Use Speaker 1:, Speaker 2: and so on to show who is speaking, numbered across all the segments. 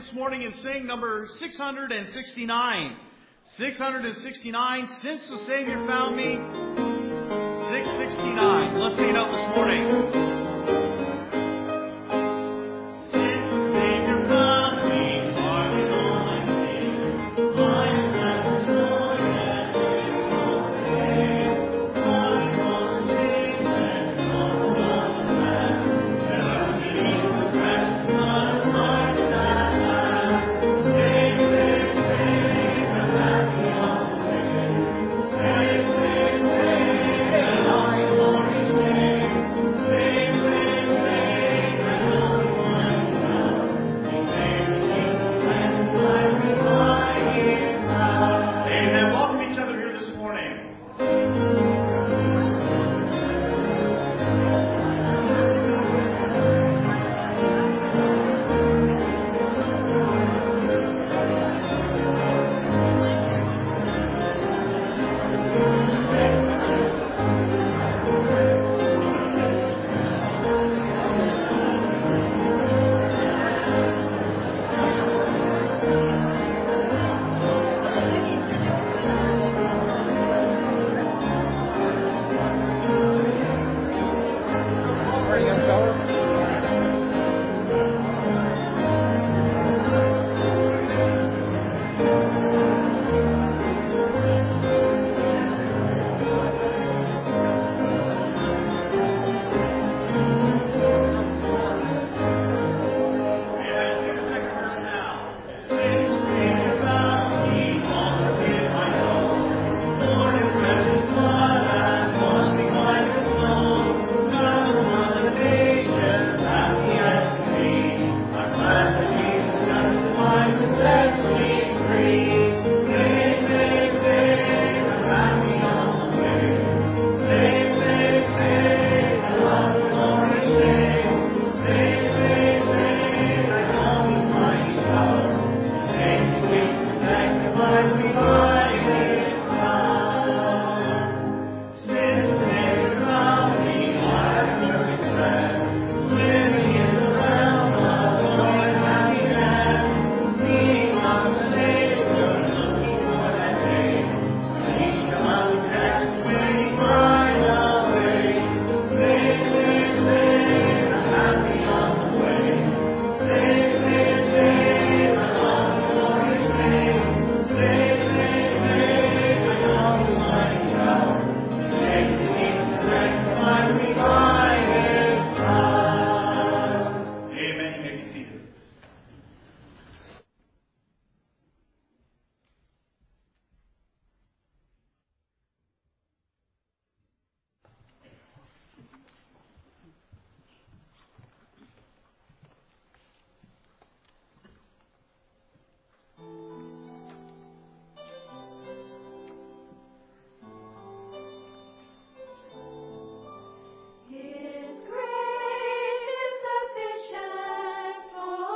Speaker 1: this morning and sing number 669. 669, Since the Savior Found Me. 669. Let's sing it out this morning.
Speaker 2: His grace is sufficient for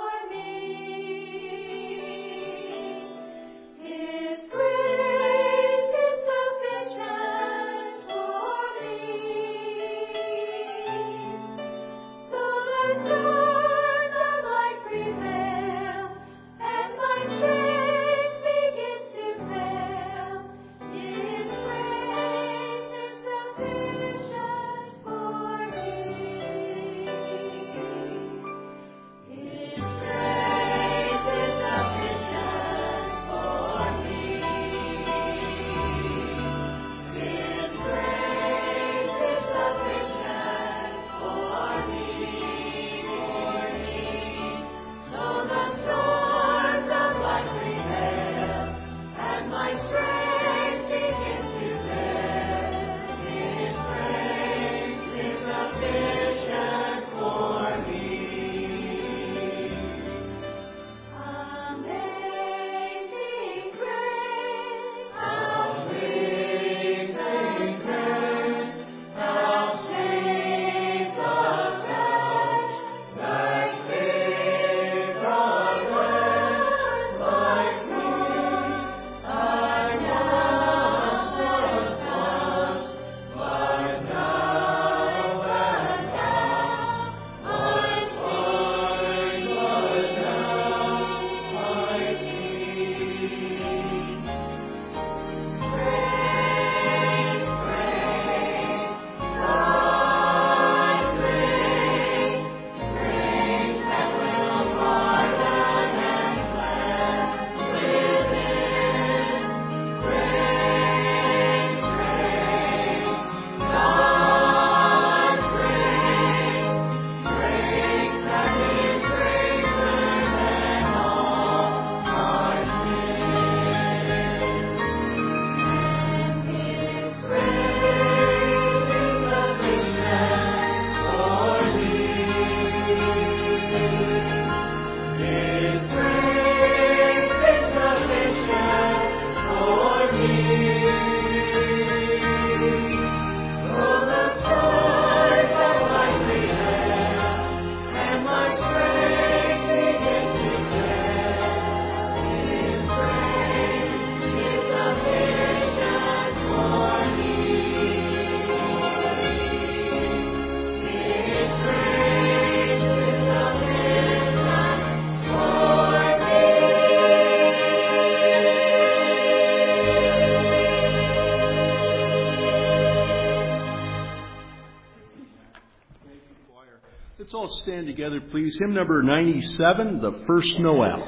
Speaker 2: Let's all stand together, please. Hymn number 97, The First Noel.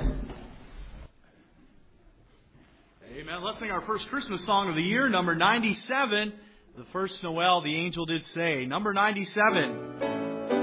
Speaker 1: Amen. Let's sing our first Christmas song of the year, number 97, The First Noel, the angel did say. Number 97.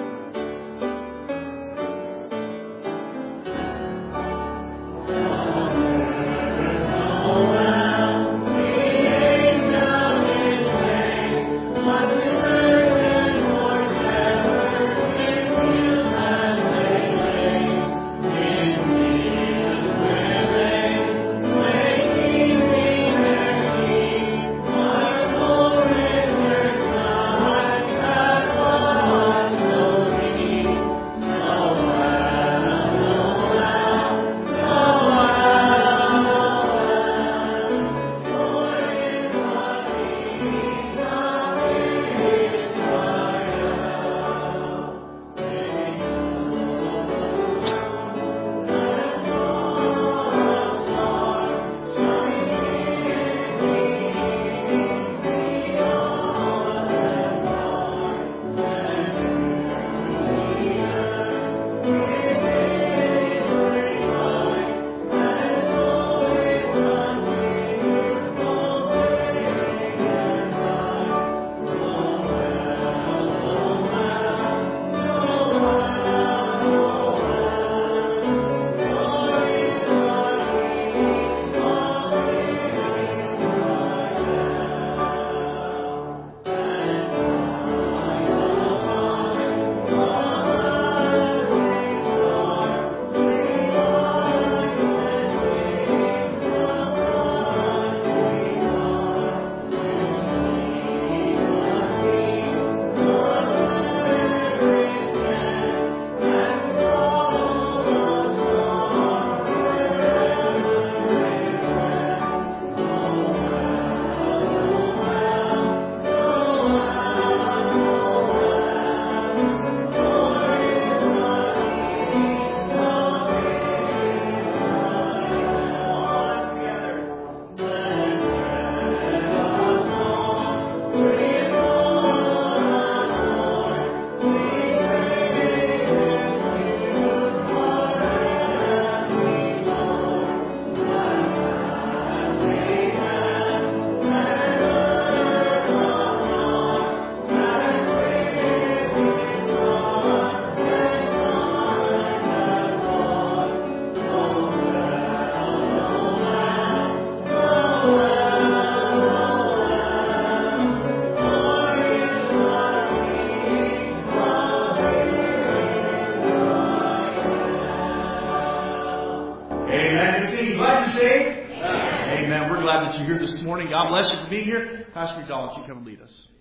Speaker 1: God bless you for being here. Pastor McDonald, you come and lead us.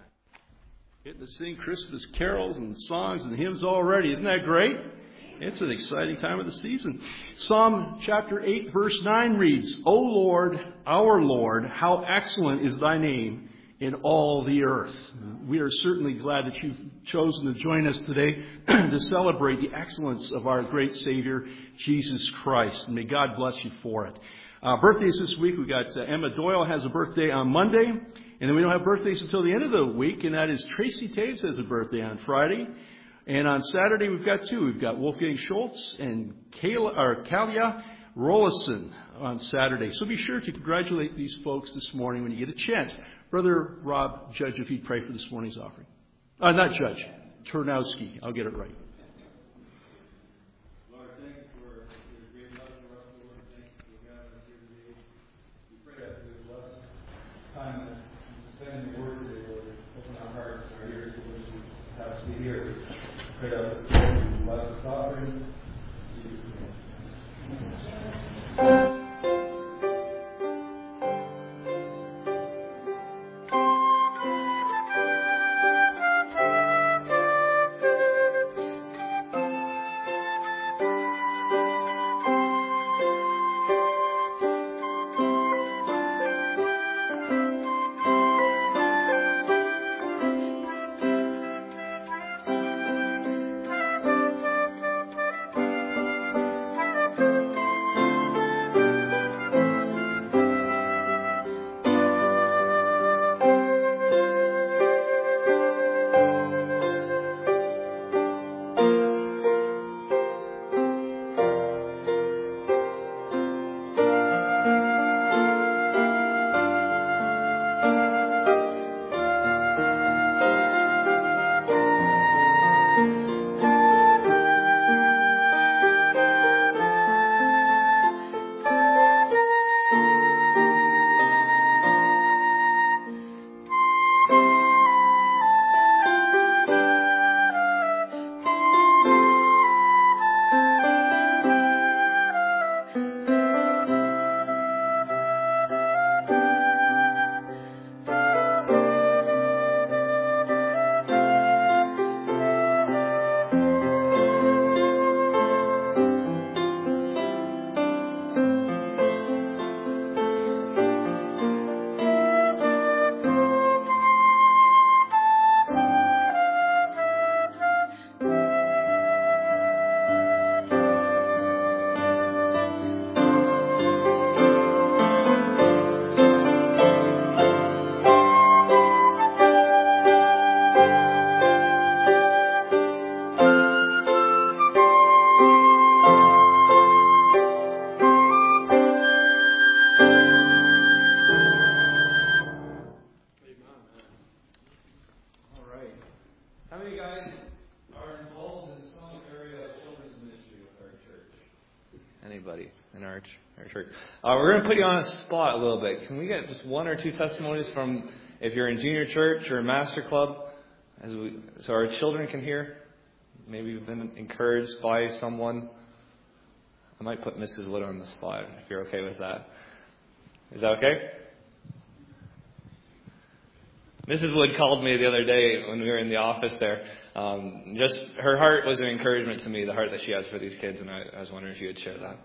Speaker 2: Getting to sing Christmas carols and songs and hymns already. Isn't that great? It's an exciting time of the season. Psalm chapter 8, verse 9 reads, O Lord, our Lord, how excellent is thy name in all the earth. We are certainly glad that you've chosen to join us today to celebrate the excellence of our great Savior, Jesus Christ. And may God bless you for it. Birthdays this week, we got Emma Doyle has a birthday on Monday, and then we don't have birthdays until the end of the week, and that is Tracy Taves has a birthday on Friday. And on Saturday, we've got two. We've got Wolfgang Schultz and Kalia Rollison on Saturday. So be sure to congratulate these folks this morning when you get a chance. Brother Rob, Judge, if you'd pray for this morning's offering. Not Judge, Turnowski. I'll get it right.
Speaker 3: Lord, thank you for your great love for us, Lord. Thank you for gathering us here today. We pray that we would bless time that we spend in the Word today, Lord. Open our hearts and our ears to what you have to hear. Pray that we bless this offering. In Jesus' name.
Speaker 4: Anybody in our church? We're going to put you on a spot a little bit. Can we get just one or two testimonies from, if you're in junior church or master club, so our children can hear? Maybe you've been encouraged by someone. I might put Mrs. Wood on the spot if you're okay with that. Is that okay? Mrs. Wood called me the other day when we were in the office there. Just her heart was an encouragement to me, the heart that she has for these kids, and I was wondering if you would share that.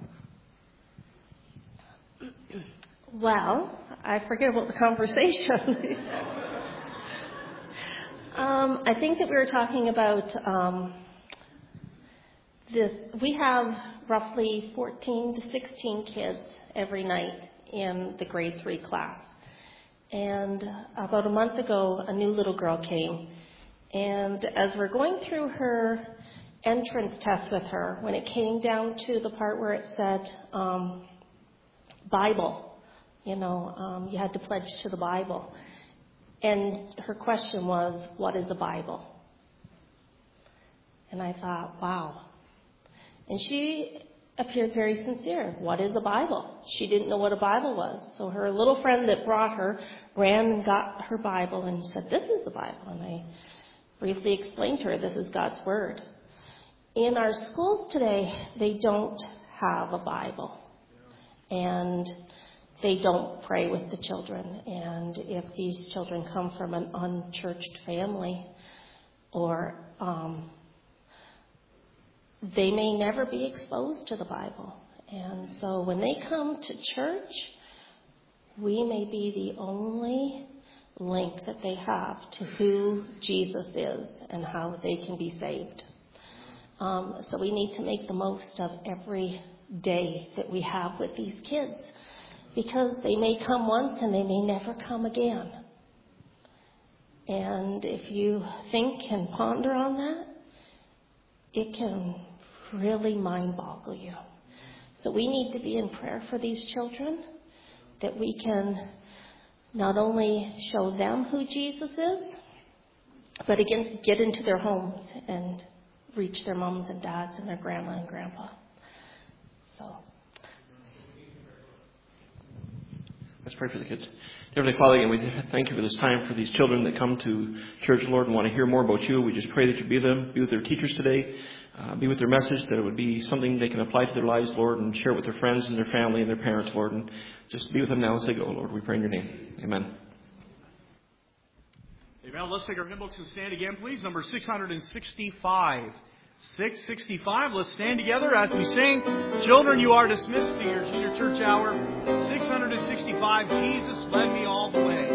Speaker 5: Well, I forget about the conversation. I think that we were talking about this. We have roughly 14 to 16 kids every night in the grade 3 class. And about a month ago, a new little girl came. And as we're going through her entrance test with her, when it came down to the part where it said Bible, you had to pledge to the Bible. And her question was, what is a Bible? And I thought, wow. And she appeared very sincere. What is a Bible? She didn't know what a Bible was. So her little friend that brought her ran and got her Bible and said, this is the Bible. And I briefly explained to her, this is God's Word. In our schools today, they don't have a Bible. And they don't pray with the children. And if these children come from an unchurched family, or they may never be exposed to the Bible. And so when they come to church, we may be the only link that they have to who Jesus is and how they can be saved. So we need to make the most of every day that we have with these kids, because they may come once and they may never come again. And if you think and ponder on that, it can really mind-boggle you. So we need to be in prayer for these children, that we can not only show them who Jesus is, but again, get into their homes and reach their moms and dads and their grandma and grandpa. So
Speaker 6: let's pray for the kids. Heavenly Father, again, we thank you for this time, for these children that come to church, Lord, and want to hear more about you. We just pray that you be with their teachers today, be with their message, that it would be something they can apply to their lives, Lord, and share it with their friends and their family and their parents, Lord, and just be with them now as they go, Lord. We pray in your name. Amen.
Speaker 1: Amen. Let's take our hymn books and stand again, please. Number 665. 665. Let's stand together as we sing. Children, you are dismissed to your junior church hour. 665. Jesus led me all the way.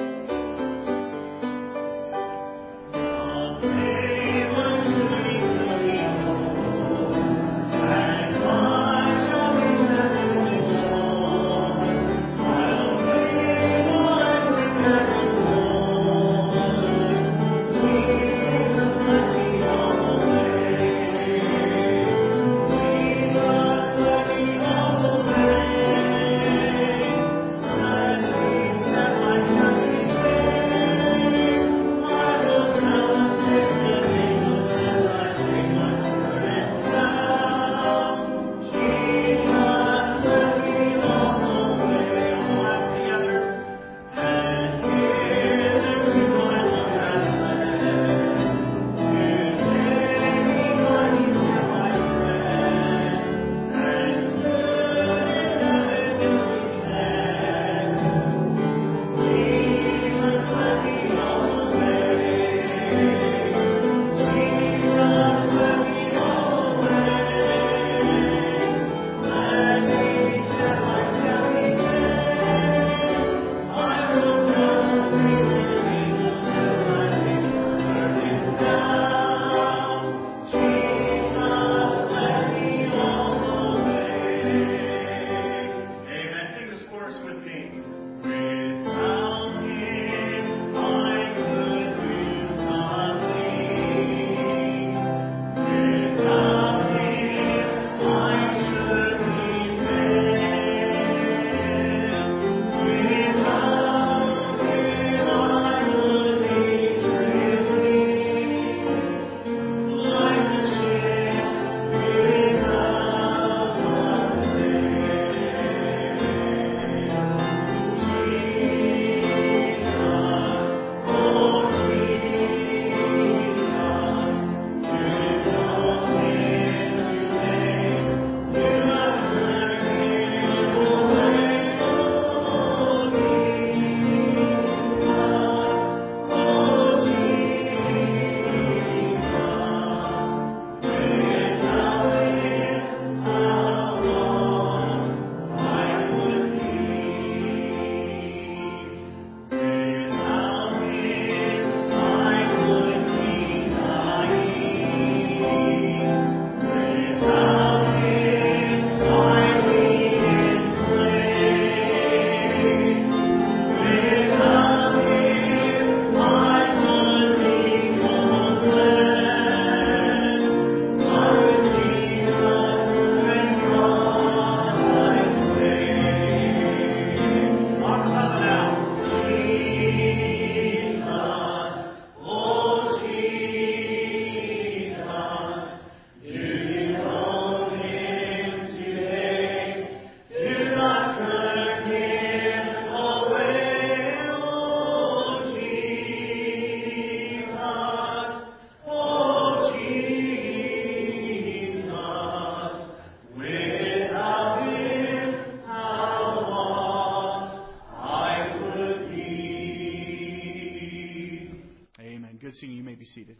Speaker 7: Thank you.
Speaker 1: be seated.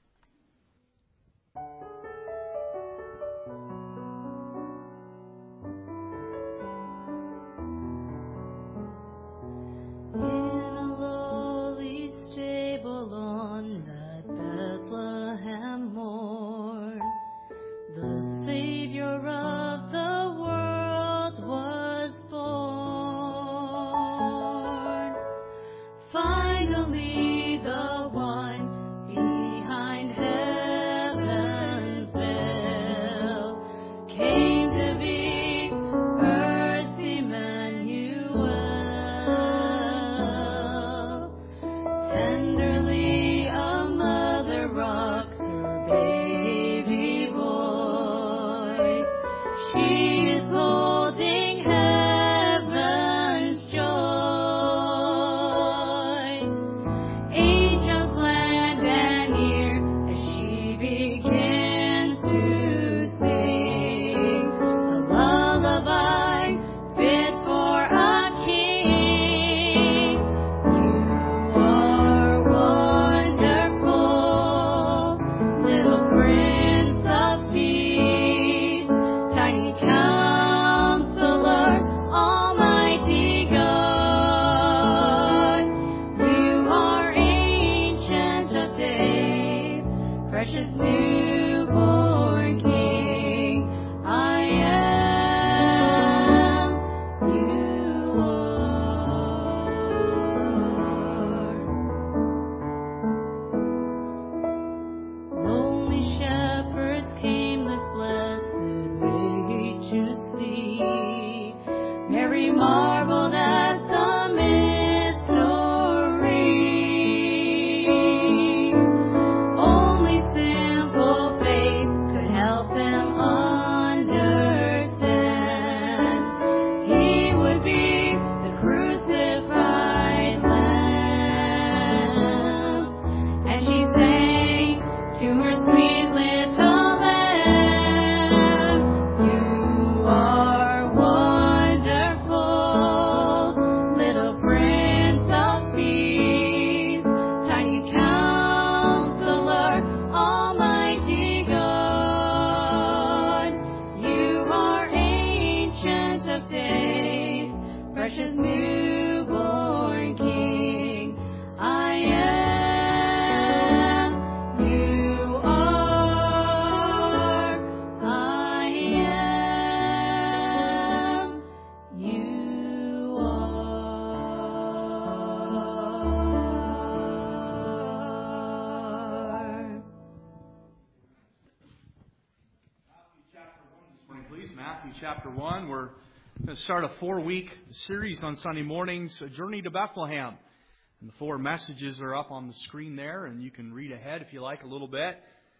Speaker 1: Matthew chapter 1. We're going to start a 4-week series on Sunday mornings, A Journey to Bethlehem. And the 4 messages are up on the screen there, and you can read ahead if you like a little bit.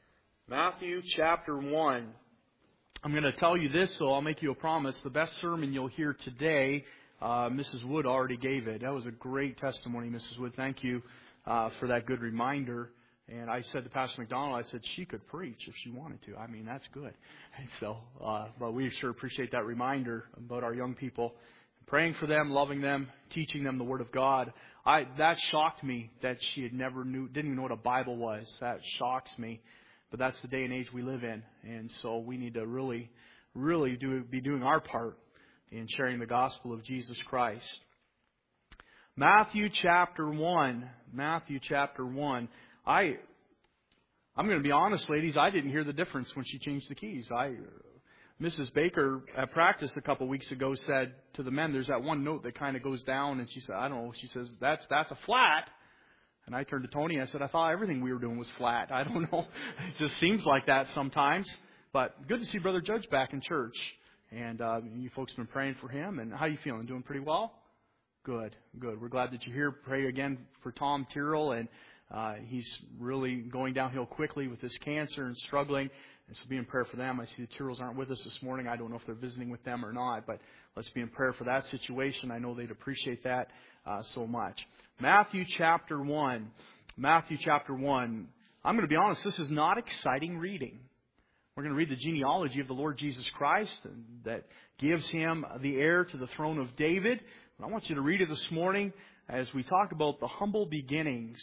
Speaker 1: Matthew chapter 1. I'm going to tell you this, so I'll make you a promise. The best sermon you'll hear today, Mrs. Wood already gave it. That was a great testimony, Mrs. Wood. Thank you for that good reminder. And I said to Pastor McDonald, I said she could preach if she wanted to. I mean, that's good. And so, but we sure appreciate that reminder about our young people, praying for them, loving them, teaching them the Word of God. That shocked me that she had didn't even know what a Bible was. That shocks me. But that's the day and age we live in, and so we need to really be doing our part in sharing the gospel of Jesus Christ. Matthew chapter 1. Matthew chapter 1. I'm going to be honest, ladies, I didn't hear the difference when she changed the keys. Mrs. Baker at practice a couple weeks ago said to the men, there's that one note that kind of goes down, and she said, I don't know, she says, that's a flat. And I turned to Tony and I said, I thought everything we were doing was flat. I don't know. It just seems like that sometimes. But good to see Brother Judge back in church. And you folks have been praying for him. And how you feeling? Doing pretty well? Good. We're glad that you're here. Pray again for Tom Tyrrell. And he's really going downhill quickly with his cancer and struggling. And so be in prayer for them. I see the Tyrrells aren't with us this morning. I don't know if they're visiting with them or not. But let's be in prayer for that situation. I know they'd appreciate that so much. Matthew chapter 1. Matthew chapter 1. I'm going to be honest, this is not exciting reading. We're going to read the genealogy of the Lord Jesus Christ that gives him the heir to the throne of David. And I want you to read it this morning as we talk about the humble beginnings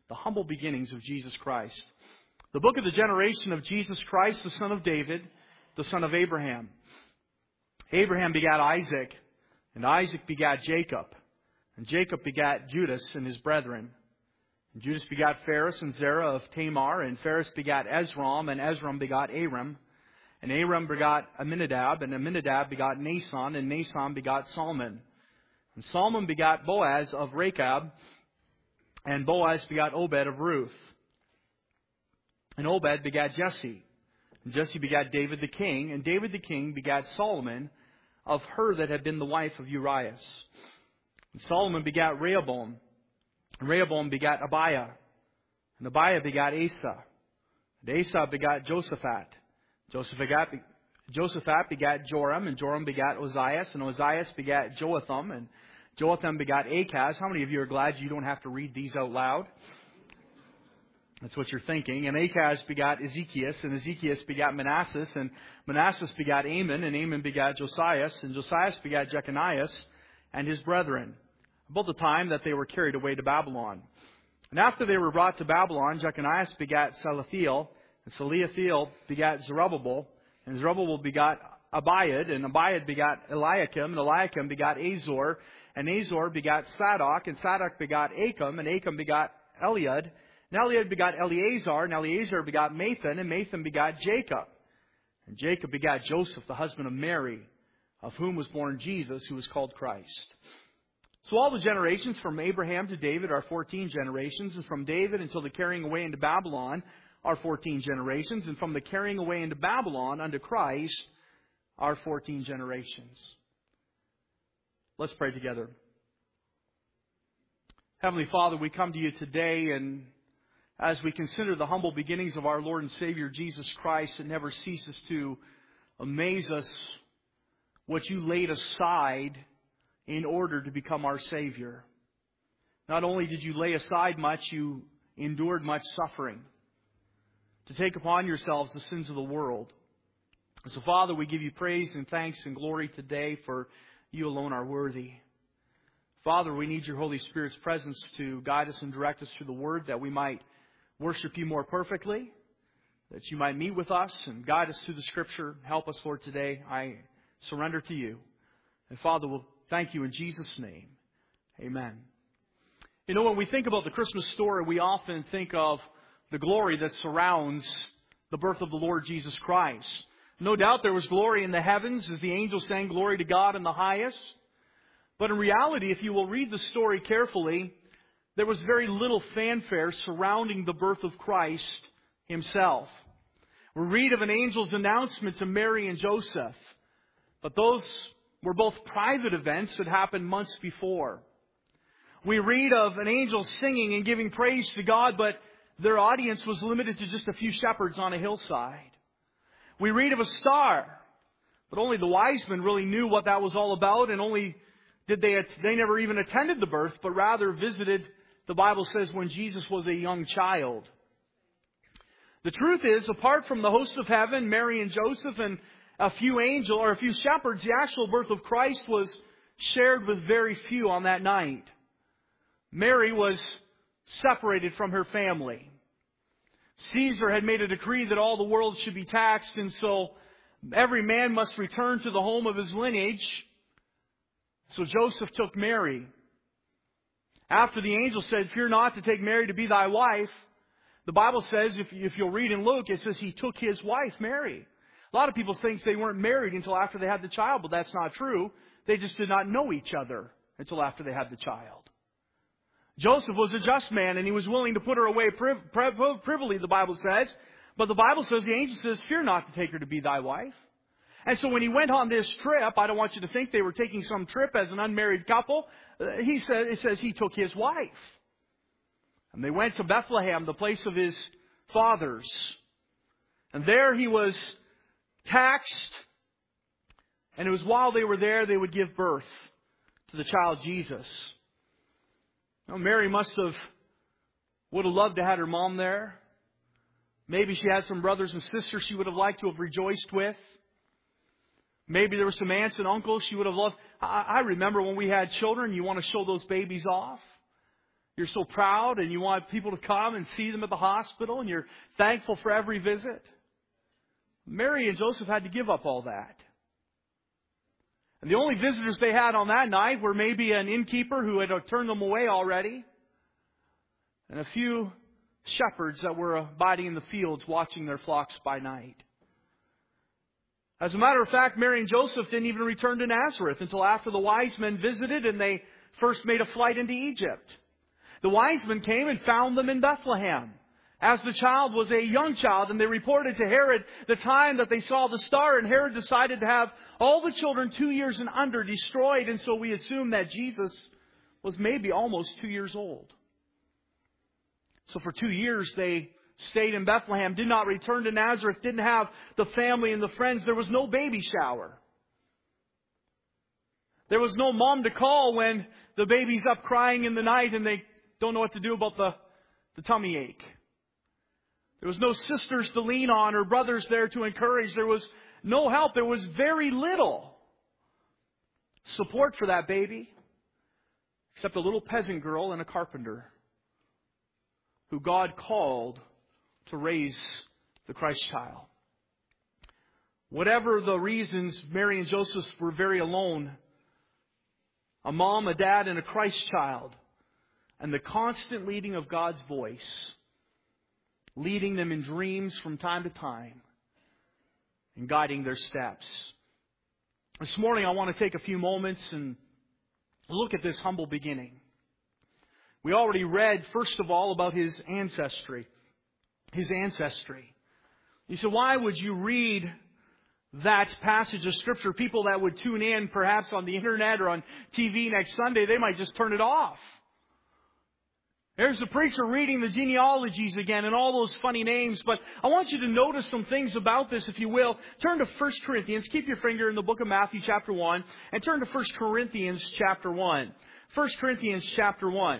Speaker 1: The humble beginnings of Jesus Christ. The book of the generation of Jesus Christ, the son of David, the son of Abraham. Abraham begat Isaac, and Isaac begat Jacob. And Jacob begat Judas and his brethren. And Judas begat Phares and Zerah of Tamar, and Phares begat Ezram, and Ezram begat Aram. And Aram begot Aminadab, and Aminadab begot Nason, and Nason begot Salmon. And Salmon begot Boaz of Rechab, and Boaz begot Obed of Ruth. And Obed begat Jesse. And Jesse begat David the king, and David the king begat Solomon of her that had been the wife of Urias. And Solomon begat Rehoboam, and Rehoboam begat Abiah, and Abiah begat Asa. And Asa begat Josaphat. Josaphat begat Joram, and Joram begat Ozias, and Ozias begat Joatham, and Joatham begat Achaz. How many of you are glad you don't have to read these out loud? That's what you're thinking. And Achaz begat Ezekias, and Ezekias begat Manasseh, and Manasseh begat Amon, and Amon begat Josias, and Josias begat Jeconias and his brethren, about the time that they were carried away to Babylon. And after they were brought to Babylon, Jeconias begat Salathiel, and Salathiel begat Zerubbabel, and Zerubbabel begat Abiad, and Abiad begat Eliakim, and Eliakim begat Azor, and Azor begat Sadok, and Sadok begat Achim, and Achim begat Eliad, and Eliad begat Eleazar, and Eleazar begat Mathan, and Mathan begat Jacob. And Jacob begat Joseph, the husband of Mary, of whom was born Jesus, who was called Christ. So all the generations from Abraham to David are 14 generations, and from David until the carrying away into Babylon are 14 generations, and from the carrying away into Babylon unto Christ are 14 generations. Let's pray together. Heavenly Father, we come to you today, and as we consider the humble beginnings of our Lord and Savior Jesus Christ, it never ceases to amaze us what you laid aside in order to become our Savior. Not only did you lay aside much, you endured much suffering to take upon yourselves the sins of the world. So, Father, we give you praise and thanks and glory today, for you alone are worthy. Father, we need your Holy Spirit's presence to guide us and direct us through the Word, that we might worship you more perfectly, that you might meet with us and guide us through the Scripture. Help us, Lord, today. I surrender to you. And Father, we'll thank you in Jesus' name. Amen. You know, when we think about the Christmas story, we often think of the glory that surrounds the birth of the Lord Jesus Christ. No doubt there was glory in the heavens as the angels sang glory to God in the highest. But in reality, if you will read the story carefully, there was very little fanfare surrounding the birth of Christ himself. We read of an angel's announcement to Mary and Joseph, but those were both private events that happened months before. We read of an angel singing and giving praise to God, but their audience was limited to just a few shepherds on a hillside. We read of a star, but only the wise men really knew what that was all about, and only did they never even attended the birth, but rather visited, the Bible says, when Jesus was a young child. The truth is, apart from the hosts of heaven, Mary and Joseph, and a few shepherds, the actual birth of Christ was shared with very few on that night. Mary was separated from her family. Caesar had made a decree that all the world should be taxed, and so every man must return to the home of his lineage. So Joseph took Mary. After the angel said, "Fear not to take Mary to be thy wife," the Bible says, if you'll read in Luke, it says he took his wife, Mary. A lot of people think they weren't married until after they had the child, but that's not true. They just did not know each other until after they had the child. Joseph was a just man, and he was willing to put her away privily, the Bible says. But the Bible says, the angel says, "Fear not to take her to be thy wife." And so when he went on this trip, I don't want you to think they were taking some trip as an unmarried couple. It says he took his wife. And they went to Bethlehem, the place of his fathers. And there he was taxed. And it was while they were there they would give birth to the child Jesus. Now, Mary would have loved to have her mom there. Maybe she had some brothers and sisters she would have liked to have rejoiced with. Maybe there were some aunts and uncles she would have loved. I remember when we had children, you want to show those babies off. You're so proud and you want people to come and see them at the hospital and you're thankful for every visit. Mary and Joseph had to give up all that. And the only visitors they had on that night were maybe an innkeeper who had turned them away already, and a few shepherds that were abiding in the fields watching their flocks by night. As a matter of fact, Mary and Joseph didn't even return to Nazareth until after the wise men visited and they first made a flight into Egypt. The wise men came and found them in Bethlehem, as the child was a young child, and they reported to Herod the time that they saw the star, and Herod decided to have all the children 2 years and under destroyed, and so we assume that Jesus was maybe almost 2 years old. So for 2 years they stayed in Bethlehem, did not return to Nazareth, didn't have the family and the friends. There was no baby shower. There was no mom to call when the baby's up crying in the night and they don't know what to do about the tummy ache. There was no sisters to lean on or brothers there to encourage. There was no help. There was very little support for that baby, except a little peasant girl and a carpenter who God called to raise the Christ child. Whatever the reasons, Mary and Joseph were very alone. A mom, a dad, and a Christ child. And the constant leading of God's voice, leading them in dreams from time to time and guiding their steps. This morning I want to take a few moments and look at this humble beginning. We already read, first of all, about his ancestry. His ancestry. You say, why would you read that passage of Scripture? People that would tune in perhaps on the internet or on TV next Sunday, they might just turn it off. There's the preacher reading the genealogies again and all those funny names. But I want you to notice some things about this, if you will. Turn to 1 Corinthians. Keep your finger in the book of Matthew chapter 1. And turn to 1 Corinthians chapter 1. 1 Corinthians chapter 1.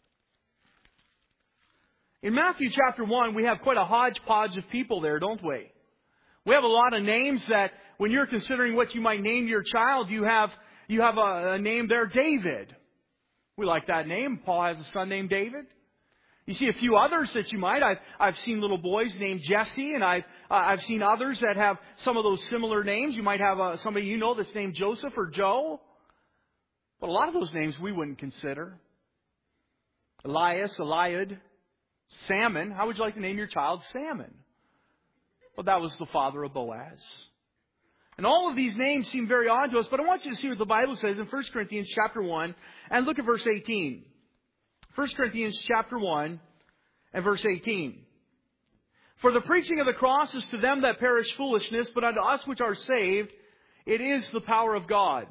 Speaker 1: In Matthew chapter 1, we have quite a hodgepodge of people there, don't we? We have a lot of names that when you're considering what you might name your child, you have a name there, David. We like that name. Paul has a son named David. You see a few others that you might. I've seen little boys named Jesse, and I've seen others that have some of those similar names. You might have somebody you know that's named Joseph or Joe. But a lot of those names we wouldn't consider. Elias, Eliud, Salmon. How would you like to name your child Salmon? Well, that was the father of Boaz. And all of these names seem very odd to us, but I want you to see what the Bible says in 1 Corinthians chapter 1 and look at verse 18. 1 Corinthians chapter 1 and verse 18. For the preaching of the cross is to them that perish foolishness, but unto us which are saved, it is the power of God.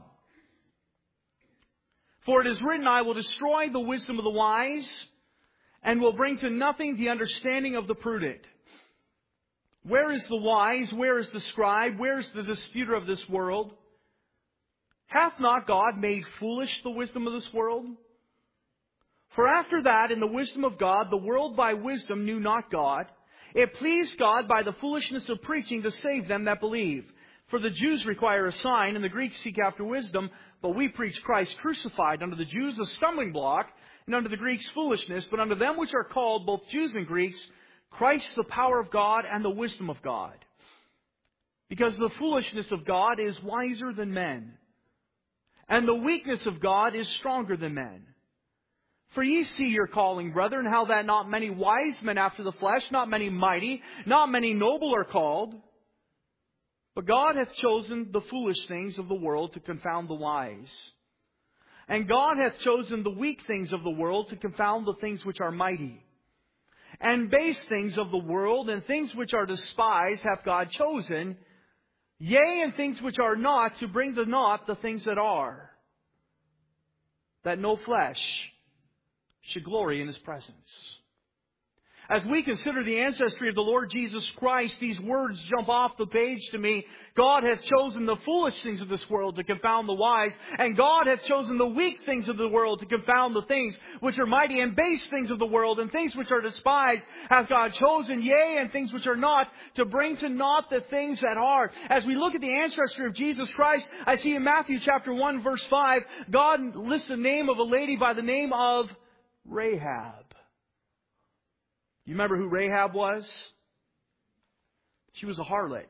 Speaker 1: For it is written, I will destroy the wisdom of the wise, and will bring to nothing the understanding of the prudent. Where is the wise? Where is the scribe? Where is the disputer of this world? Hath not God made foolish the wisdom of this world? For after that, in the wisdom of God, the world by wisdom knew not God. It pleased God by the foolishness of preaching to save them that believe. For the Jews require a sign, and the Greeks seek after wisdom. But we preach Christ crucified, unto the Jews a stumbling block, and unto the Greeks foolishness. But unto them which are called, both Jews and Greeks, Christ the power of God and the wisdom of God. Because the foolishness of God is wiser than men, and the weakness of God is stronger than men. For ye see your calling, brethren, how that not many wise men after the flesh, not many mighty, not many noble are called. But God hath chosen the foolish things of the world to confound the wise. And God hath chosen the weak things of the world to confound the things which are mighty. And base things of the world and things which are despised hath God chosen, yea, and things which are not, to bring to naught the things that are, that no flesh should glory in His presence. As we consider the ancestry of the Lord Jesus Christ, these words jump off the page to me. God hath chosen the foolish things of this world to confound the wise, and God hath chosen the weak things of the world to confound the things which are mighty, and base things of the world, and things which are despised hath God chosen, yea, and things which are not, to bring to naught the things that are. As we look at the ancestry of Jesus Christ, I see in Matthew chapter 1 verse 5, God lists the name of a lady by the name of Rahab. You remember who Rahab was? She was a harlot.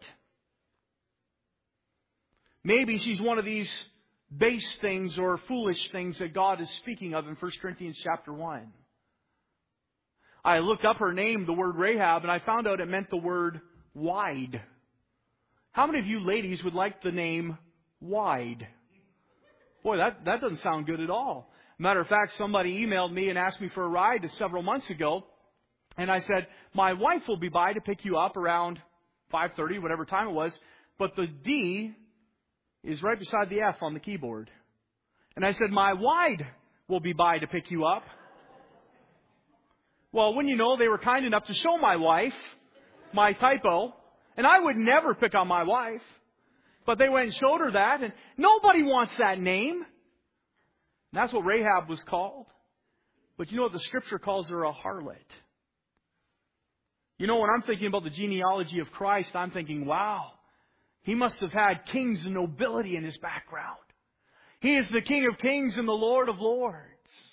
Speaker 1: Maybe she's one of these base things or foolish things that God is speaking of in 1 Corinthians chapter 1. I looked up her name, the word Rahab, and I found out it meant the word wide. How many of you ladies would like the name Wide? Boy, that doesn't sound good at all. Matter of fact, somebody emailed me and asked me for a ride several months ago. And I said, my wife will be by to pick you up around 5:30, whatever time it was. But the D is right beside the F on the keyboard. And I said, my wide will be by to pick you up. Well, when you know, they were kind enough to show my wife my typo. And I would never pick on my wife. But they went and showed her that. And nobody wants that name. And that's what Rahab was called. But you know what? The Scripture calls her a harlot. You know, when I'm thinking about the genealogy of Christ, I'm thinking, wow, He must have had kings and nobility in His background. He is the King of kings and the Lord of lords.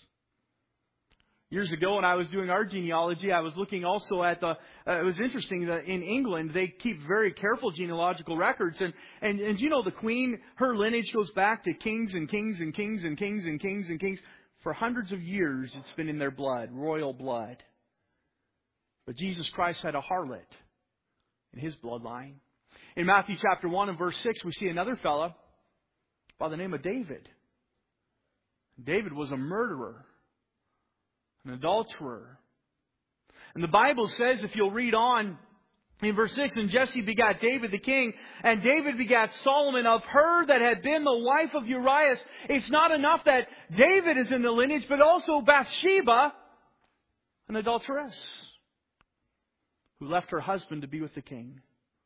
Speaker 1: Years ago, when I was doing our genealogy, I was looking also at it was interesting that in England, they keep very careful genealogical records. And you know, the Queen, her lineage goes back to kings and kings and kings and kings and kings and kings. For hundreds of years, it's been in their blood, royal blood. But Jesus Christ had a harlot in His bloodline. In Matthew chapter 1 and verse 6, we see another fella by the name of David. David was a murderer, an adulterer. And the Bible says, if you'll read on in verse 6, and Jesse begat David the king, and David begat Solomon of her that had been the wife of Urias. It's not enough that David is in the lineage, but also Bathsheba, an adulteress, who left her husband to be with the king.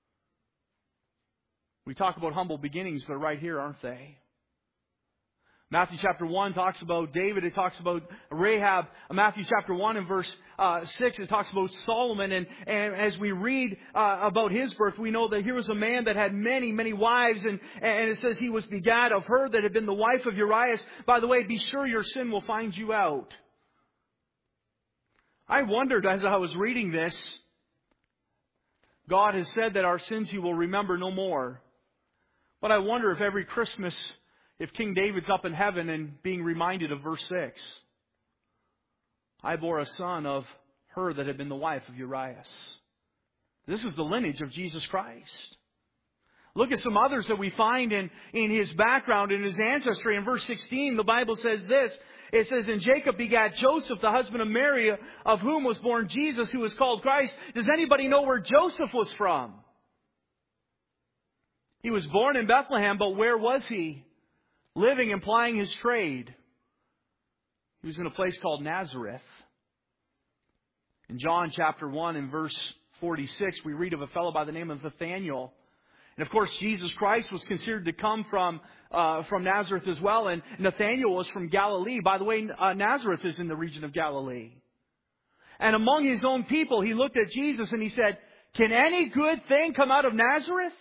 Speaker 1: We talk about humble beginnings. They're right here, aren't they? Matthew chapter 1 talks about David. It talks about Rahab. Matthew chapter 1 and verse 6, it talks about Solomon. And as we read about his birth, we know that here was a man that had many, many wives. And it says he was begat of her that had been the wife of Urias. By the way, be sure your sin will find you out. I wondered as I was reading this, God has said that our sins He will remember no more. But I wonder if every Christmas, if King David's up in heaven and being reminded of verse 6. I bore a son of her that had been the wife of Urias. This is the lineage of Jesus Christ. Look at some others that we find in His background, in His ancestry. In verse 16, the Bible says this. It says, and Jacob begat Joseph, the husband of Mary, of whom was born Jesus, who was called Christ. Does anybody know where Joseph was from? He was born in Bethlehem, but where was he? Living and plying his trade. He was in a place called Nazareth. In John chapter 1 and verse 46, we read of a fellow by the name of Nathanael. And of course, Jesus Christ was considered to come from Nazareth as well. And Nathanael was from Galilee. By the way, Nazareth is in the region of Galilee. And among His own people, He looked at Jesus and He said, can any good thing come out of Nazareth?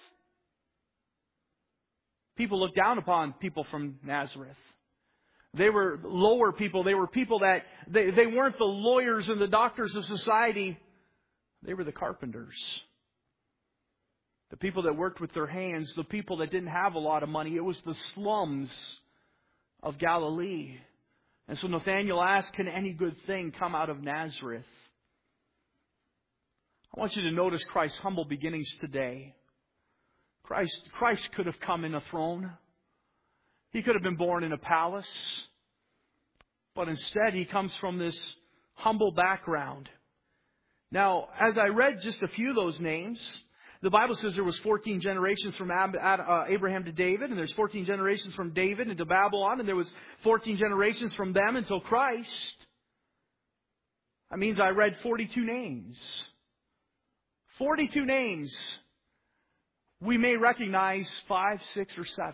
Speaker 1: People looked down upon people from Nazareth. They were lower people. They were people that they weren't the lawyers and the doctors of society. They were the carpenters. The people that worked with their hands, the people that didn't have a lot of money. It was the slums of Galilee. And so Nathanael asked, can any good thing come out of Nazareth? I want you to notice Christ's humble beginnings today. Christ could have come in a throne. He could have been born in a palace. But instead, He comes from this humble background. Now, as I read just a few of those names, the Bible says there was 14 generations from Abraham to David, and there's 14 generations from David into Babylon, and there was 14 generations from them until Christ. That means I read 42 names. 42 names. We may recognize 5, 6, or 7.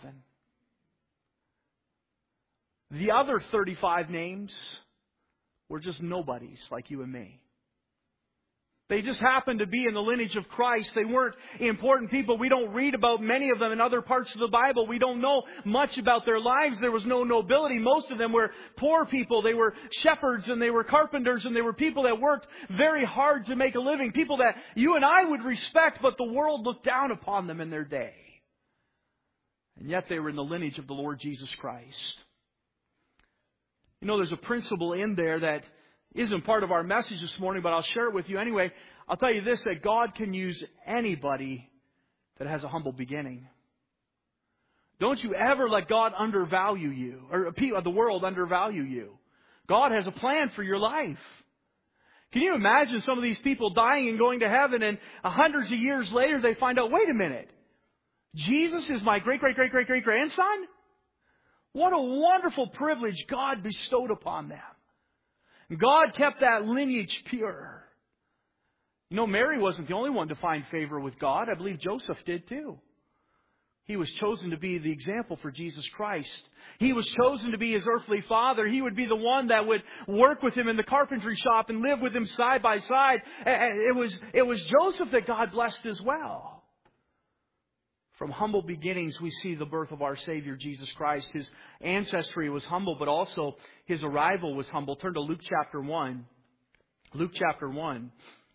Speaker 1: The other 35 names were just nobodies like you and me. They just happened to be in the lineage of Christ. They weren't important people. We don't read about many of them in other parts of the Bible. We don't know much about their lives. There was no nobility. Most of them were poor people. They were shepherds and they were carpenters and they were people that worked very hard to make a living. People that you and I would respect, but the world looked down upon them in their day. And yet they were in the lineage of the Lord Jesus Christ. You know, there's a principle in there that isn't part of our message this morning, but I'll share it with you anyway. I'll tell you this, that God can use anybody that has a humble beginning. Don't you ever let God undervalue you, or the world undervalue you. God has a plan for your life. Can you imagine some of these people dying and going to heaven, and hundreds of years later they find out, wait a minute, Jesus is my great-great-great-great-great-grandson? What a wonderful privilege God bestowed upon them. God kept that lineage pure. You know, Mary wasn't the only one to find favor with God. I believe Joseph did too. He was chosen to be the example for Jesus Christ. He was chosen to be His earthly father. He would be the one that would work with Him in the carpentry shop and live with Him side by side. It was Joseph that God blessed as well. From humble beginnings, we see the birth of our Savior, Jesus Christ. His ancestry was humble, but also His arrival was humble. Turn to Luke chapter 1. Luke chapter 1.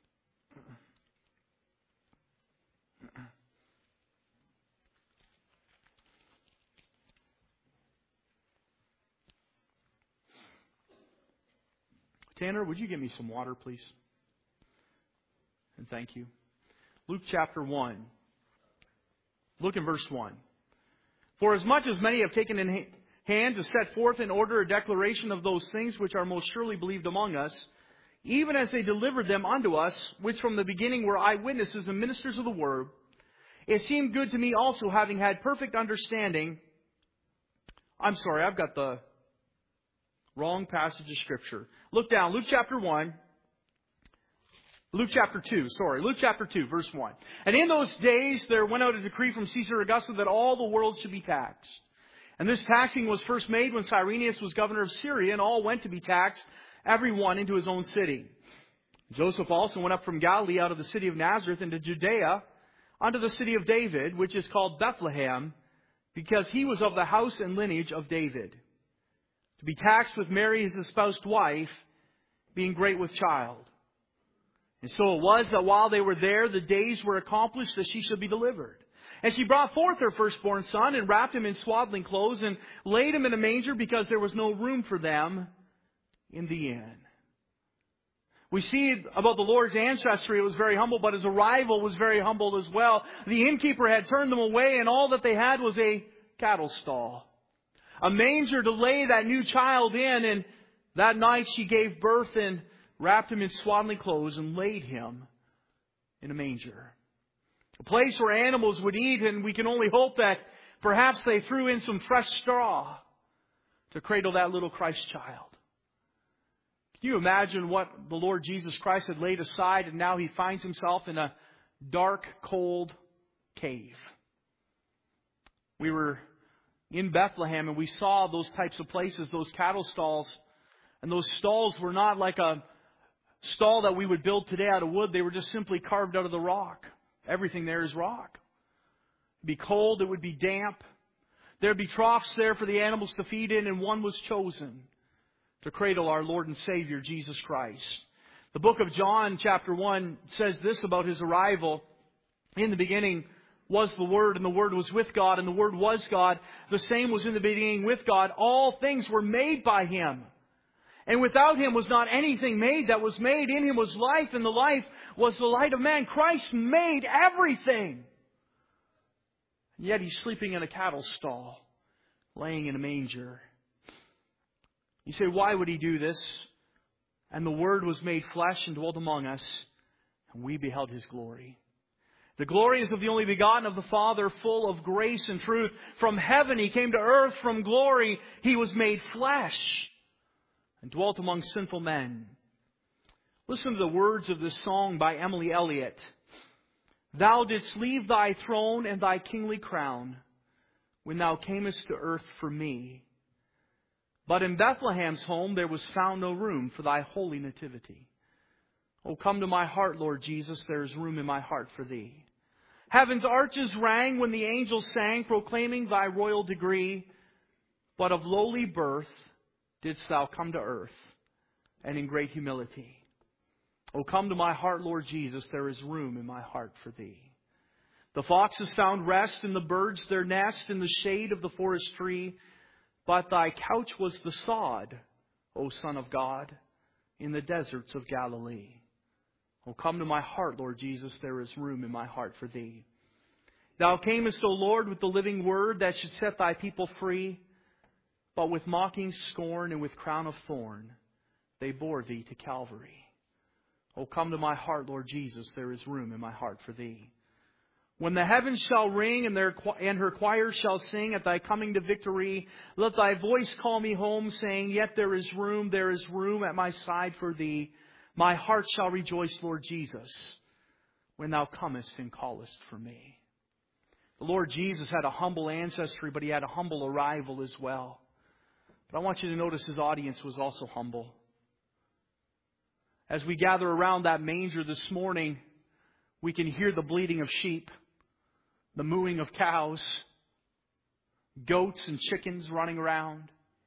Speaker 1: Tanner, would you give me some water, please? And thank you. Luke chapter 1. Look in verse 1. For as much as many have taken in hand to set forth in order a declaration of those things which are most surely believed among us, even as they delivered them unto us, which from the beginning were eyewitnesses and ministers of the word, it seemed good to me also, having had perfect understanding. I'm sorry, I've got the wrong passage of Scripture. Look down, Luke chapter 1. Luke chapter 2, verse 1. And in those days there went out a decree from Caesar Augustus that all the world should be taxed. And this taxing was first made when Cyrenius was governor of Syria, and all went to be taxed, every one into his own city. Joseph also went up from Galilee out of the city of Nazareth into Judea, unto the city of David, which is called Bethlehem, because he was of the house and lineage of David, to be taxed with Mary his espoused wife, being great with child. And so it was that while they were there, the days were accomplished that she should be delivered. And she brought forth her firstborn son and wrapped him in swaddling clothes and laid him in a manger because there was no room for them in the inn. We see about the Lord's ancestry, it was very humble, but His arrival was very humble as well. The innkeeper had turned them away, and all that they had was a cattle stall, a manger to lay that new child in. And that night she gave birth and wrapped him in swaddling clothes and laid him in a manger. A place where animals would eat, and we can only hope that perhaps they threw in some fresh straw to cradle that little Christ child. Can you imagine what the Lord Jesus Christ had laid aside, and now He finds Himself in a dark, cold cave? We were in Bethlehem and we saw those types of places, those cattle stalls. And those stalls were not like a stall that we would build today out of wood. They were just simply carved out of the rock. Everything there is rock. It would be cold. It would be damp. There would be troughs there for the animals to feed in, and one was chosen to cradle our Lord and Savior, Jesus Christ. The book of John, chapter 1, says this about His arrival. In the beginning was the Word, and the Word was with God, and the Word was God. The same was in the beginning with God. All things were made by Him. And without Him was not anything made that was made. In Him was life, and the life was the light of man. Christ made everything. And yet He's sleeping in a cattle stall, laying in a manger. You say, why would He do this? And the Word was made flesh and dwelt among us, and we beheld His glory. The glory is of the only begotten of the Father, full of grace and truth. From heaven He came to earth. From glory He was made flesh and dwelt among sinful men. Listen to the words of this song by Emily Elliott. Thou didst leave Thy throne and Thy kingly crown when Thou camest to earth for me. But in Bethlehem's home there was found no room for Thy holy nativity. Oh, come to my heart, Lord Jesus, there is room in my heart for Thee. Heaven's arches rang when the angels sang, proclaiming Thy royal degree. But of lowly birth didst Thou come to earth, and in great humility. Oh, come to my heart, Lord Jesus, there is room in my heart for Thee. The foxes found rest, and the birds their nest in the shade of the forest tree. But Thy couch was the sod, O Son of God, in the deserts of Galilee. Oh, come to my heart, Lord Jesus, there is room in my heart for Thee. Thou camest, O Lord, with the living word that should set Thy people free. But with mocking scorn and with crown of thorn, they bore Thee to Calvary. Oh, come to my heart, Lord Jesus, there is room in my heart for Thee. When the heavens shall ring and her choir shall sing at Thy coming to victory, let Thy voice call me home, saying, yet there is room at my side for Thee. My heart shall rejoice, Lord Jesus, when Thou comest and callest for me. The Lord Jesus had a humble ancestry, but He had a humble arrival as well. But I want you to notice His audience was also humble. As we gather around that manger this morning, we can hear the bleating of sheep, the mooing of cows, goats and chickens running around.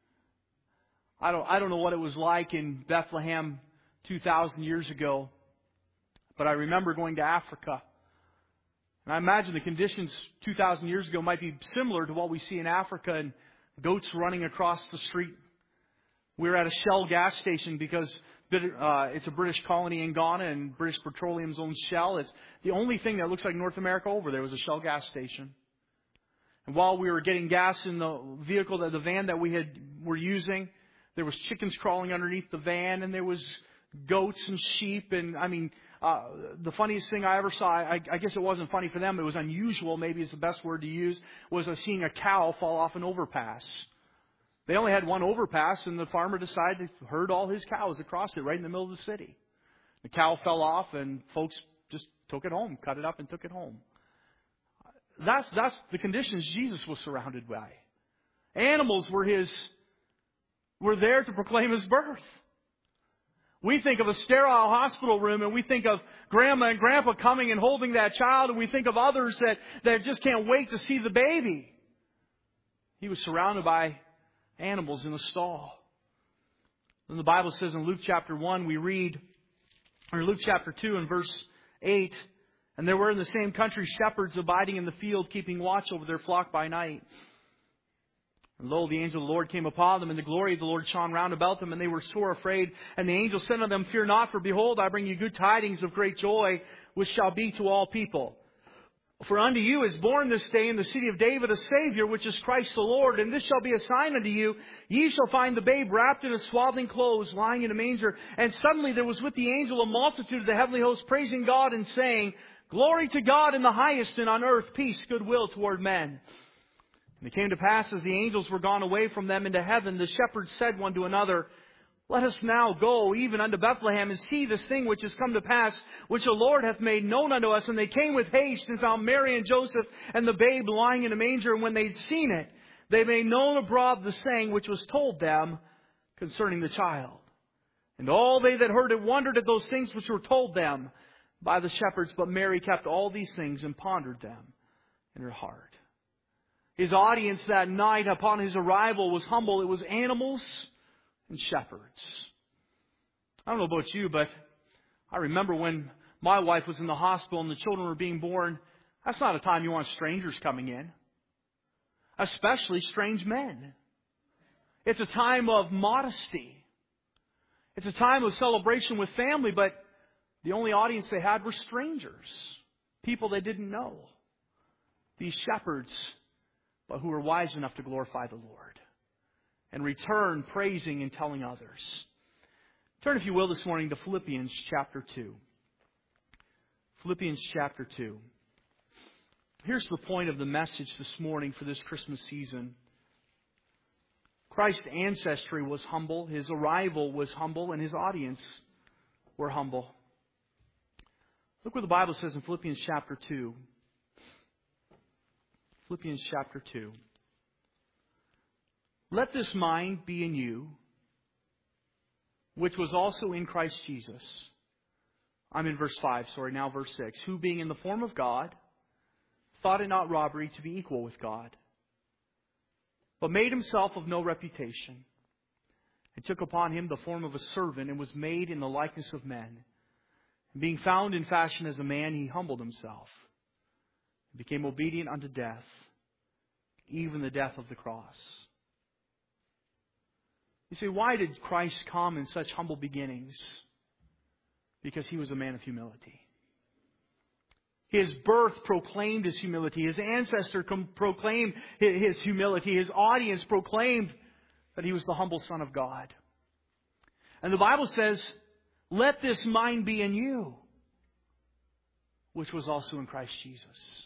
Speaker 1: I don't know what it was like in Bethlehem 2,000 years ago, but I remember going to Africa. And I imagine the conditions 2,000 years ago might be similar to what we see in Africa, and goats running across the street. We were at a Shell gas station because it's a British colony in Ghana, and British Petroleum's owns Shell. It's the only thing that looks like North America over there was a Shell gas station. And while we were getting gas in the vehicle, the van that we were using, there was chickens crawling underneath the van, and there was goats and sheep. And the funniest thing I ever saw, I guess it wasn't funny for them, it was unusual, maybe is the best word to use, was seeing a cow fall off an overpass. They only had one overpass, and the farmer decided to herd all his cows across it right in the middle of the city. The cow fell off, and folks just took it home, cut it up and took it home. That's the conditions Jesus was surrounded by. Animals were there to proclaim His birth. We think of a sterile hospital room, and we think of Grandma and Grandpa coming and holding that child, and we think of others that just can't wait to see the baby. He was surrounded by animals in the stall. Then the Bible says in Luke chapter 1, we read, or Luke chapter 2 and verse 8, and there were in the same country shepherds abiding in the field, keeping watch over their flock by night. And lo, the angel of the Lord came upon them, and the glory of the Lord shone round about them, and they were sore afraid. And the angel said unto them, fear not, for behold, I bring you good tidings of great joy, which shall be to all people. For unto you is born this day in the city of David a Savior, which is Christ the Lord. And this shall be a sign unto you. Ye shall find the babe wrapped in a swaddling clothes, lying in a manger. And suddenly there was with the angel a multitude of the heavenly hosts, praising God and saying, glory to God in the highest, and on earth peace, goodwill toward men. And it came to pass, as the angels were gone away from them into heaven, the shepherds said one to another, let us now go even unto Bethlehem, and see this thing which is come to pass, which the Lord hath made known unto us. And they came with haste, and found Mary and Joseph, and the babe lying in a manger. And when they'd seen it, they made known abroad the saying which was told them concerning the child. And all they that heard it wondered at those things which were told them by the shepherds. But Mary kept all these things, and pondered them in her heart. His audience that night upon His arrival was humble. It was animals and shepherds. I don't know about you, but I remember when my wife was in the hospital and the children were being born. That's not a time you want strangers coming in, especially strange men. It's a time of modesty. It's a time of celebration with family, but the only audience they had were strangers, people they didn't know. These shepherds, but who were wise enough to glorify the Lord and return praising and telling others. Turn, if you will, this morning to Philippians chapter 2. Philippians chapter 2. Here's the point of the message this morning for this Christmas season. Christ's ancestry was humble, His arrival was humble, and His audience were humble. Look what the Bible says in Philippians chapter 2. Philippians chapter 2. Let this mind be in you, which was also in Christ Jesus, I'm in verse 5, now verse 6. Who being in the form of God, thought it not robbery to be equal with God, but made himself of no reputation, and took upon him the form of a servant, and was made in the likeness of men. And being found in fashion as a man, he humbled himself, and became obedient unto death, even the death of the cross. You say, why did Christ come in such humble beginnings? Because he was a man of humility. His birth proclaimed his humility. His ancestor proclaimed his humility. His audience proclaimed that he was the humble Son of God. And the Bible says, let this mind be in you, which was also in Christ Jesus.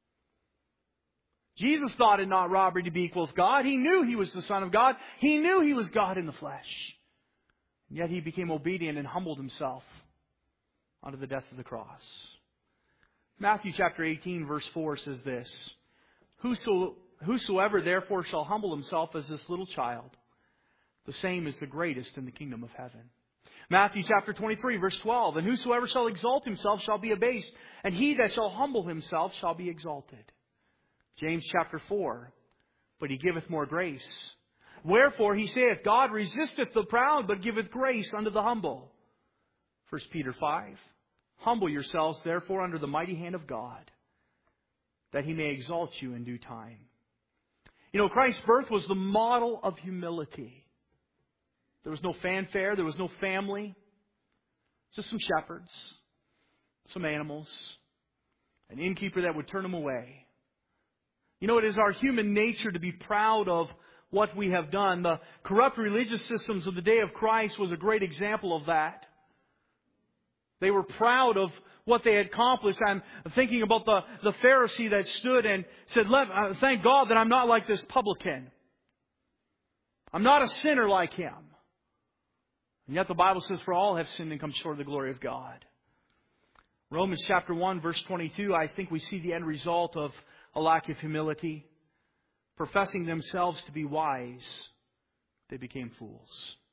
Speaker 1: Jesus thought it not robbery to be equal with God. He knew he was the Son of God. He knew he was God in the flesh. And yet he became obedient and humbled himself unto the death of the cross. Matthew chapter 18 verse 4 says this, Whosoever therefore shall humble himself as this little child, the same is the greatest in the kingdom of heaven. Matthew chapter 23 verse 12, And whosoever shall exalt himself shall be abased, and he that shall humble himself shall be exalted. James chapter 4, But he giveth more grace. Wherefore he saith, God resisteth the proud, but giveth grace unto the humble. 1 Peter 5, Humble yourselves therefore under the mighty hand of God, that he may exalt you in due time. You know, Christ's birth was the model of humility. There was no fanfare, there was no family, just some shepherds, some animals, an innkeeper that would turn them away. You know, it is our human nature to be proud of what we have done. The corrupt religious systems of the day of Christ was a great example of that. They were proud of what they had accomplished. I'm thinking about the Pharisee that stood and said, thank God that I'm not like this publican. I'm not a sinner like him. And yet the Bible says, for all have sinned and come short of the glory of God. Romans chapter 1 verse 22, I think we see the end result of a lack of humility. Professing themselves to be wise, they became fools.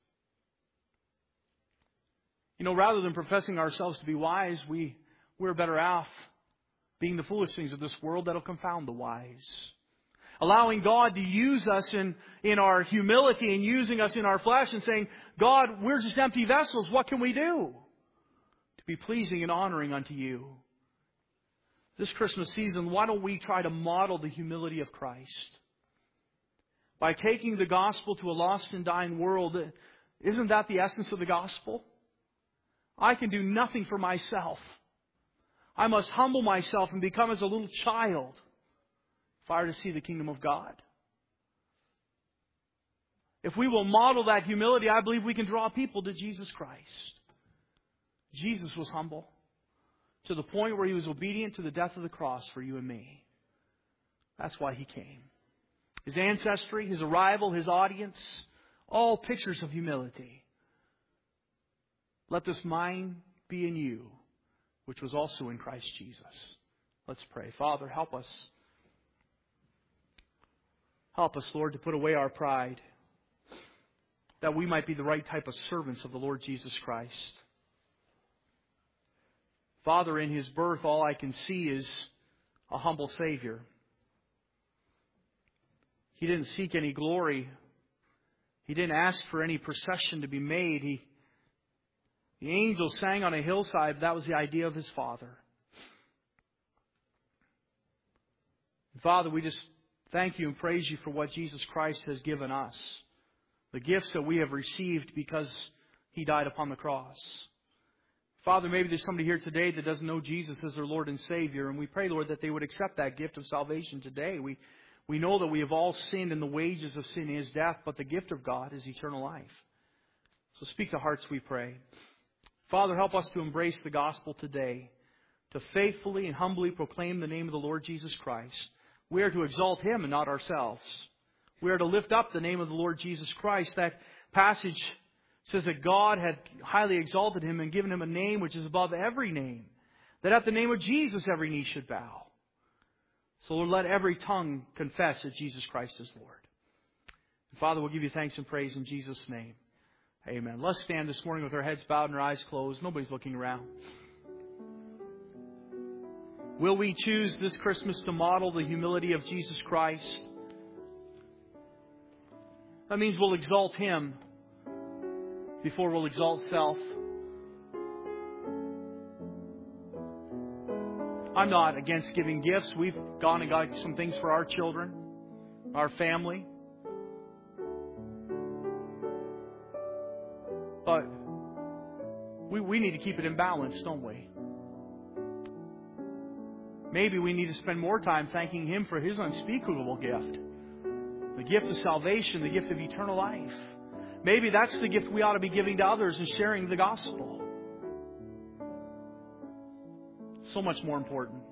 Speaker 1: You know, rather than professing ourselves to be wise, we're better off being the foolish things of this world that'll confound the wise. Allowing God to use us in our humility and using us in our flesh and saying, God, we're just empty vessels. What can we do to be pleasing and honoring unto you? This Christmas season, why don't we try to model the humility of Christ? By taking the gospel to a lost and dying world, isn't that the essence of the gospel? I can do nothing for myself. I must humble myself and become as a little child if I are to see the kingdom of God. If we will model that humility, I believe we can draw people to Jesus Christ. Jesus was humble to the point where he was obedient to the death of the cross for you and me. That's why he came. His ancestry, his arrival, his audience, all pictures of humility. Let this mind be in you, which was also in Christ Jesus. Let's pray. Father, help us. Help us, Lord, to put away our pride, that we might be the right type of servants of the Lord Jesus Christ. Father, in his birth, all I can see is a humble Savior. He didn't seek any glory. He didn't ask for any procession to be made. The angels sang on a hillside. That was the idea of his Father. Father, we just thank you and praise you for what Jesus Christ has given us. The gifts that we have received because he died upon the cross. Father, maybe there's somebody here today that doesn't know Jesus as their Lord and Savior. And we pray, Lord, that they would accept that gift of salvation today. We know that we have all sinned and the wages of sin is death, but the gift of God is eternal life. So speak to hearts, we pray. Father, help us to embrace the gospel today, to faithfully and humbly proclaim the name of the Lord Jesus Christ. We are to exalt him and not ourselves. We are to lift up the name of the Lord Jesus Christ. That passage says that God had highly exalted him and given him a name which is above every name, that at the name of Jesus every knee should bow. So Lord, let every tongue confess that Jesus Christ is Lord. And Father, we'll give you thanks and praise in Jesus' name. Amen. Let's stand this morning with our heads bowed and our eyes closed. Nobody's looking around. Will we choose this Christmas to model the humility of Jesus Christ? That means we'll exalt Him before we'll exalt self. I'm not against giving gifts. We've gone and got some things for our children, our family. But we need to keep it in balance, don't we? Maybe we need to spend more time thanking Him for His unspeakable gift. The gift of salvation, the gift of eternal life. Maybe that's the gift we ought to be giving to others and sharing the gospel. So much more important.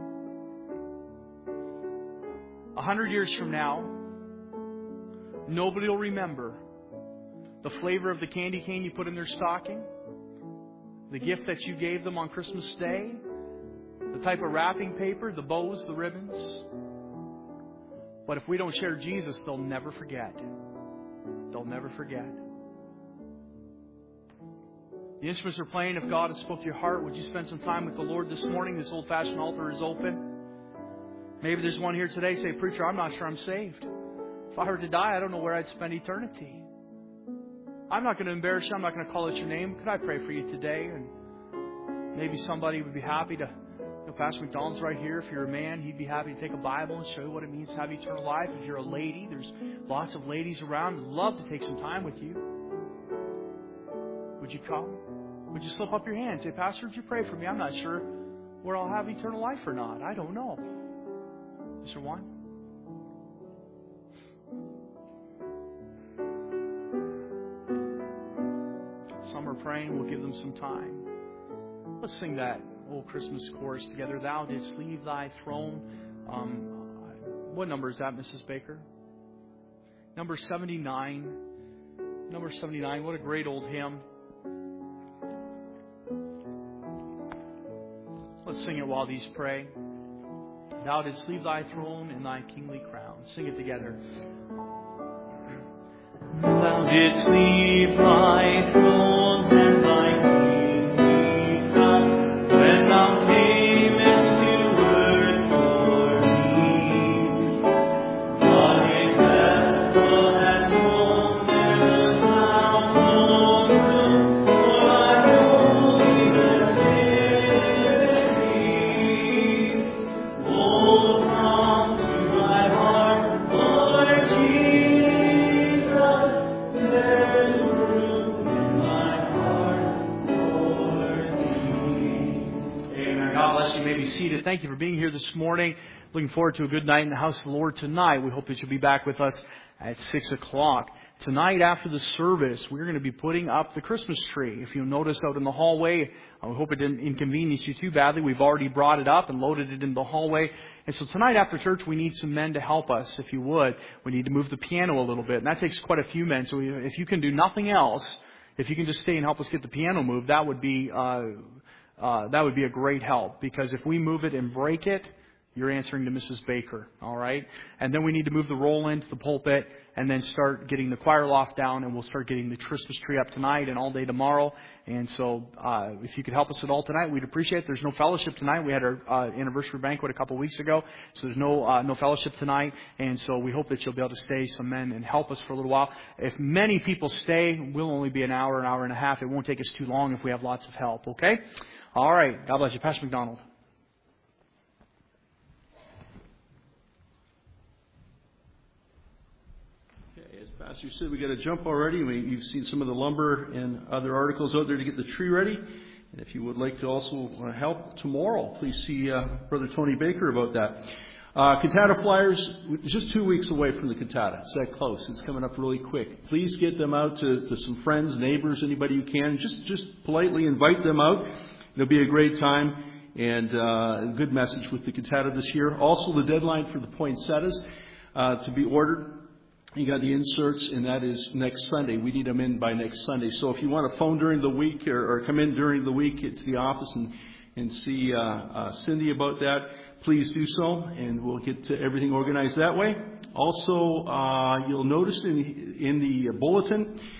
Speaker 1: 100 years from now, nobody will remember the flavor of the candy cane you put in their stocking, the gift that you gave them on Christmas Day, the type of wrapping paper, the bows, the ribbons. But if we don't share Jesus, they'll never forget. They'll never forget. The instruments are playing. If God has spoke to your heart, would you spend some time with the Lord this morning? This old-fashioned altar is open. Maybe there's one here today, say, "Preacher, I'm not sure I'm saved. If I were to die, I don't know where I'd spend eternity. I'm not going to embarrass you. I'm not going to call out your name. Could I pray for you today?" And maybe somebody would be happy to... Pastor McDonald's right here. If you're a man, he'd be happy to take a Bible and show you what it means to have eternal life. If you're a lady, there's lots of ladies around who'd love to take some time with you. Would you come? Would you slip up your hand and say, "Pastor, would you pray for me? I'm not sure where I'll have eternal life or not. I don't know." Is there one? Some are praying. We'll give them some time. Let's sing that old Christmas chorus together. "Thou didst leave thy throne." What number is that, Mrs. Baker? Number 79. Number 79. What a great old hymn. Let's sing it while these pray. "Thou didst leave thy throne and thy kingly crown." Sing it together.
Speaker 7: Thou didst leave thy throne and thy kingly crown, when thou camest to earth for me. But in Bethel hadst known there was now no room for thy holy nativity. Oh, come to my heart, Lord Jesus, there's room in my heart for thee.
Speaker 1: Amen. God bless you. You may be seated. Thank you for being here this morning. Looking forward to a good night in the house of the Lord tonight. We hope that you'll be back with us at 6 o'clock. Tonight after the service, we're going to be putting up the Christmas tree. If you'll notice out in the hallway, I hope it didn't inconvenience you too badly. We've already brought it up and loaded it in the hallway. And so tonight after church, we need some men to help us, if you would. We need to move the piano a little bit. And that takes quite a few men. So if you can do nothing else, if you can just stay and help us get the piano moved, that would be a great help. Because if we move it and break it, you're answering to Mrs. Baker, all right? And then we need to move the roll into the pulpit and then start getting the choir loft down, and we'll start getting the Christmas tree up tonight and all day tomorrow. And so if you could help us at all tonight, we'd appreciate it. There's no fellowship tonight. We had our anniversary banquet a couple weeks ago, so there's no fellowship tonight. And so we hope that you'll be able to stay, some men, and help us for a little while. If many people stay, we'll only be an hour and a half. It won't take us too long if we have lots of help, okay? All right. God bless you. Pastor McDonald.
Speaker 2: Pastor said we got to jump already. You've seen some of the lumber and other articles out there to get the tree ready. And if you would like to also help tomorrow, please see Brother Tony Baker about that. Cantata flyers, just 2 weeks away from the cantata. It's that close. It's coming up really quick. Please get them out to some friends, neighbors, anybody you can. Just politely invite them out. It'll be a great time and a good message with the cantata this year. Also, the deadline for the poinsettias to be ordered. You got the inserts, and that is next Sunday. We need them in by next Sunday. So if you want to phone during the week or come in during the week to the office and see Cindy about that, please do so, and we'll get to everything organized that way. Also, you'll notice in the bulletin,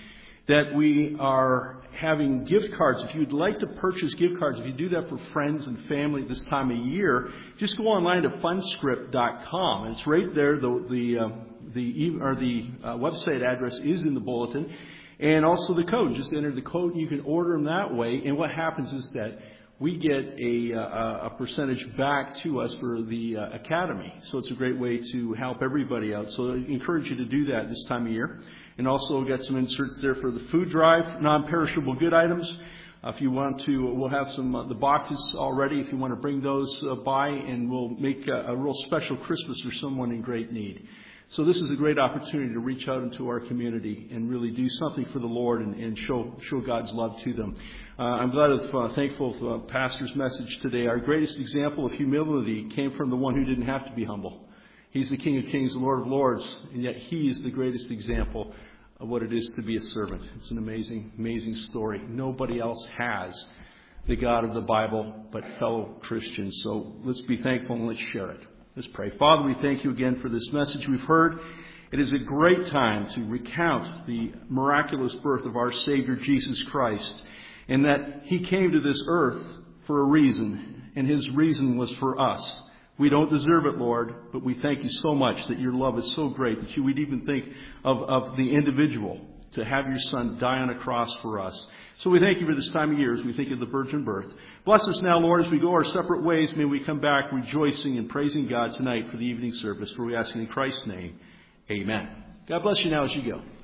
Speaker 2: that we are having gift cards. If you'd like to purchase gift cards, if you do that for friends and family this time of year, just go online to fundscript.com. It's right there. The website address is in the bulletin. And also the code. Just enter the code and you can order them that way. And what happens is that we get a percentage back to us for the academy. So it's a great way to help everybody out. So I encourage you to do that this time of year. And also we've got some inserts there for the food drive, non-perishable good items. If you want to, we'll have some the boxes already if you want to bring those by, and we'll make a real special Christmas for someone in great need. So this is a great opportunity to reach out into our community and really do something for the Lord and show God's love to them. I'm thankful for Pastor's message today. Our greatest example of humility came from the one who didn't have to be humble. He's the King of Kings, the Lord of Lords, and yet He is the greatest example of what it is to be a servant. It's an amazing, amazing story. Nobody else has the God of the Bible but fellow Christians. So let's be thankful and let's share it. Let's pray. Father, we thank you again for this message we've heard. It is a great time to recount the miraculous birth of our Savior, Jesus Christ, and that He came to this earth for a reason, and His reason was for us. We don't deserve it, Lord, but we thank you so much that your love is so great that you would even think of the individual to have your Son die on a cross for us. So we thank you for this time of year as we think of the virgin birth. Bless us now, Lord, as we go our separate ways. May we come back rejoicing and praising God tonight for the evening service, for we ask in Christ's name. Amen. God bless you now as you go.